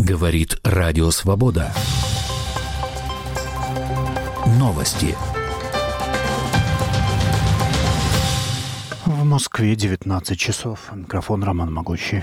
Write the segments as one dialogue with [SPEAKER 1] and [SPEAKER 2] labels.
[SPEAKER 1] Говорит Радио Свобода. Новости.
[SPEAKER 2] В Москве 19 часов. Микрофон Роман Могучий.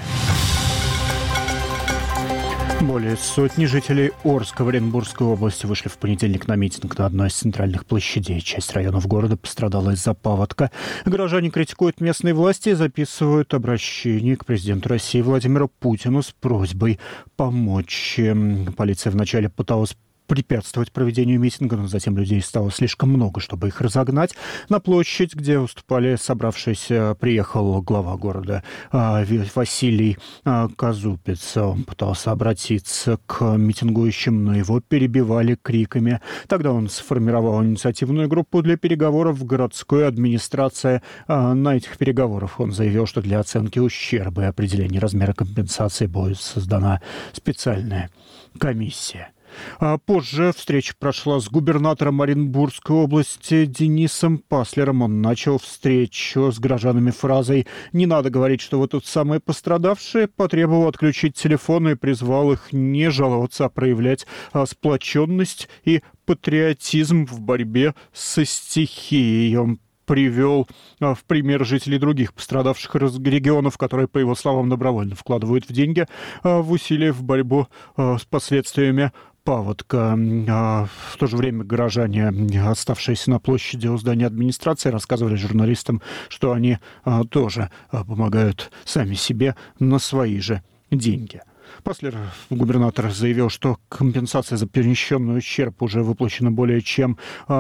[SPEAKER 2] Более сотни жителей Орска в Оренбургской области вышли в понедельник на митинг на одной из центральных площадей. Часть районов города пострадала из-за паводка. Горожане критикуют местные власти и записывают обращение к президенту России Владимиру Путину с просьбой помочь. Полиция вначале пыталась препятствовать проведению митинга, но затем людей стало слишком много, чтобы их разогнать. На площадь, где выступали собравшиеся, приехал глава города Василий Казупец. Он пытался обратиться к митингующим, но его перебивали криками. Тогда он сформировал инициативную группу для переговоров в городской администрации. На этих переговорах он заявил, что для оценки ущерба и определения размера компенсации будет создана специальная комиссия. Позже встреча прошла с губернатором Оренбургской области Денисом Паслером. Он начал встречу с горожанами фразой «Не надо говорить, что вы тут самые пострадавшие», потребовал отключить телефоны и призвал их не жаловаться, а проявлять сплоченность и патриотизм в борьбе со стихией. Он привел в пример жителей других пострадавших регионов, которые, по его словам, добровольно вкладывают в деньги в усилия в борьбу с последствиями паводка. В то же время горожане, оставшиеся на площади у здания администрации, рассказывали журналистам, что они тоже помогают сами себе на свои же деньги. Паслер, губернатор, заявил, что компенсация за перенесенный ущерб уже выплачена более чем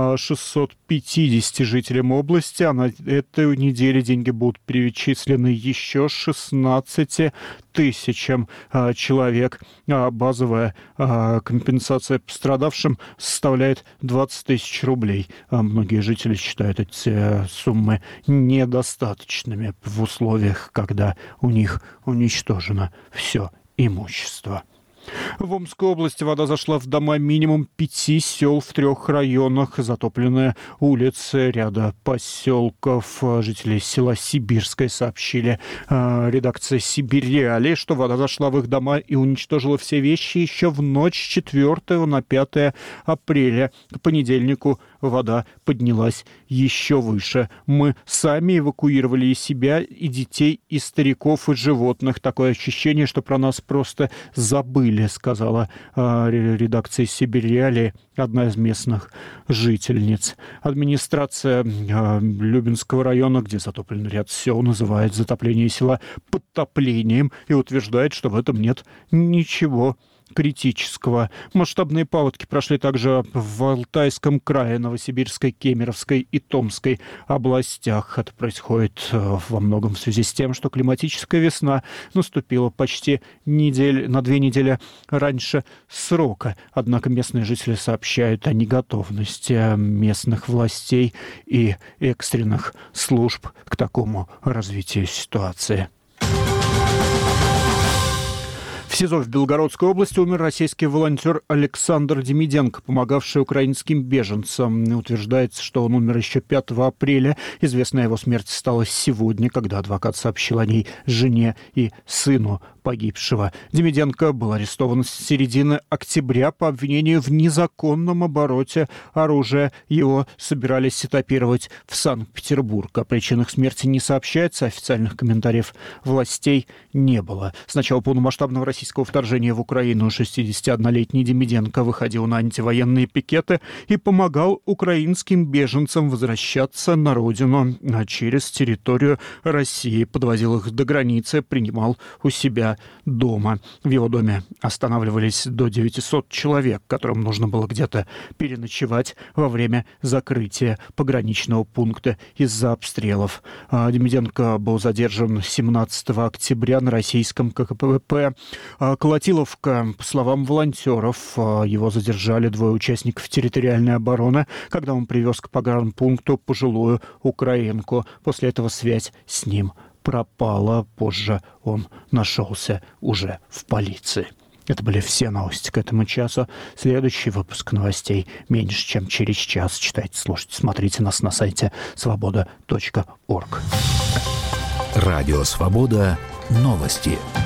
[SPEAKER 2] 650 жителям области, а на этой неделе деньги будут перечислены еще 16 тысячам человек. Базовая компенсация пострадавшим составляет 20 тысяч рублей. Многие жители считают эти суммы недостаточными в условиях, когда у них уничтожено все имущество. В Омской области вода зашла в дома минимум 5 сел в 3 районах. Затопленные улицы ряда поселков. Жители села Сибирское сообщили редакции «Сибирь Реалии», что вода зашла в их дома и уничтожила все вещи еще в ночь с 4 на 5 апреля. К понедельнику вода поднялась еще выше. Мы сами эвакуировали и себя, и детей, и стариков, и животных. Такое ощущение, что про нас просто забыли, сказала редакция «Сибирь Реалии» одна из местных жительниц. Администрация Любинского района, где затоплен ряд сел, называет затопление села подтоплением и утверждает, что в этом нет ничего критического. Масштабные паводки прошли также в Алтайском крае, Новосибирской, Кемеровской и Томской областях. Это происходит во многом в связи с тем, что климатическая весна наступила почти на 2 недели раньше срока. Однако местные жители сообщают о неготовности местных властей и экстренных служб к такому развитию ситуации. В СИЗО в Белгородской области умер российский волонтер Александр Демиденко, помогавший украинским беженцам. Утверждается, что он умер еще 5 апреля. Известно о его смерти стало сегодня, когда адвокат сообщил о ней жене и сыну погибшего. Демиденко был арестован с середины октября по обвинению в незаконном обороте оружия. Его собирались этапировать в Санкт-Петербург. О причинах смерти не сообщается, официальных комментариев властей не было. С начала полномасштабного российского вторжения в Украину 61-летний Демиденко выходил на антивоенные пикеты и помогал украинским беженцам возвращаться на родину через территорию России. Подвозил их до границы, принимал у себя дома. В его доме останавливались до 900 человек, которым нужно было где-то переночевать во время закрытия пограничного пункта из-за обстрелов. Демиденко был задержан 17 октября на российском КПП Колотиловка. По словам волонтеров, его задержали 2 участников территориальной обороны, когда он привез к погранпункту пожилую украинку. После этого связь с ним пропала. Позже он нашелся уже в полиции. Это были все новости к этому часу. Следующий выпуск новостей меньше, чем через час. Читайте, слушайте, смотрите нас на сайте свобода.орг.
[SPEAKER 1] Радио «Свобода». Новости.